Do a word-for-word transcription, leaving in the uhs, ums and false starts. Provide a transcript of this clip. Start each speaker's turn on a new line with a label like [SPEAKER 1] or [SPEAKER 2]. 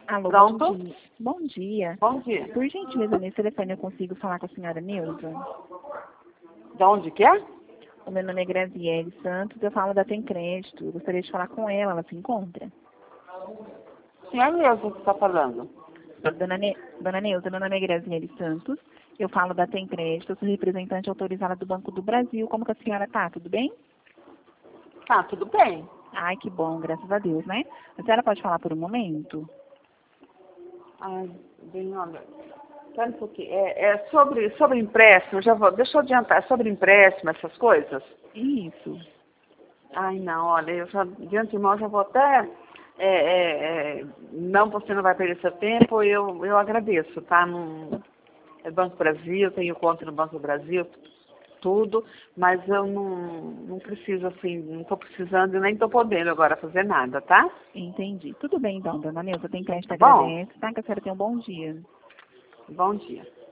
[SPEAKER 1] Alô,
[SPEAKER 2] Pronto?
[SPEAKER 1] bom dia. Bom dia.
[SPEAKER 2] Bom dia.
[SPEAKER 1] Por gentileza, nesse telefone eu consigo falar com a senhora Neuza?
[SPEAKER 2] De onde que é?
[SPEAKER 1] O meu nome é Graziele Santos, eu falo da Tem Crédito. Eu gostaria de falar com ela, ela se encontra?
[SPEAKER 2] Sim, é mesmo que está falando.
[SPEAKER 1] Dona, ne... Dona Neuza, meu nome é Graziele Santos, eu falo da Tem Crédito, eu sou representante autorizada do Banco do Brasil. Como que a senhora tá? Tudo bem?
[SPEAKER 2] Tá, tudo bem.
[SPEAKER 1] Ai, que bom, graças a Deus, né? A senhora pode falar por um momento?
[SPEAKER 2] Ai, bem, olha, espera um pouquinho. É, é sobre, sobre empréstimo, já vou, deixa eu adiantar, é sobre empréstimo, essas coisas?
[SPEAKER 1] Isso.
[SPEAKER 2] Ai, não, olha, eu já, de antemão já vou até, é, é, é, não, você não vai perder seu tempo, eu, eu agradeço, tá? Não, é Banco Brasil, tenho conta no Banco Brasil, tudo, mas eu não, não preciso, assim, não estou precisando e nem estou podendo agora fazer nada, tá?
[SPEAKER 1] Entendi. Tudo bem, então, dona Neuza, Tem Crédito
[SPEAKER 2] Tá bom?
[SPEAKER 1] agradece, tá? Que a senhora tenha um bom dia.
[SPEAKER 2] Bom dia.